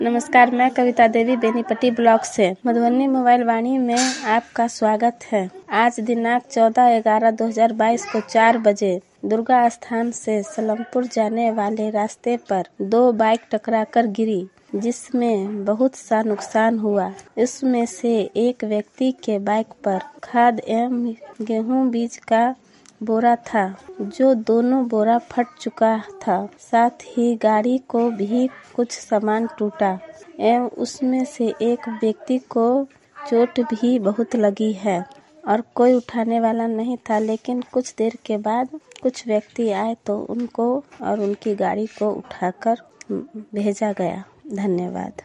नमस्कार, मैं कविता देवी बेनीपट्टी ब्लॉक से मधुबनी मोबाइल वाणी में आपका स्वागत है। आज दिनांक 14/11/2022 को 4 बजे दुर्गा स्थान से सलमपुर जाने वाले रास्ते पर 2 बाइक टकराकर गिरी, जिसमें बहुत सा नुकसान हुआ। इसमें से एक व्यक्ति के बाइक पर खाद एवं गेहूं बीज का बोरा था, जो दोनों बोरा फट चुका था। साथ ही गाड़ी को भी कुछ सामान टूटा एवं उसमें से एक व्यक्ति को चोट भी बहुत लगी है और कोई उठाने वाला नहीं था। लेकिन कुछ देर के बाद कुछ व्यक्ति आए तो उनको और उनकी गाड़ी को उठाकर भेजा गया। धन्यवाद।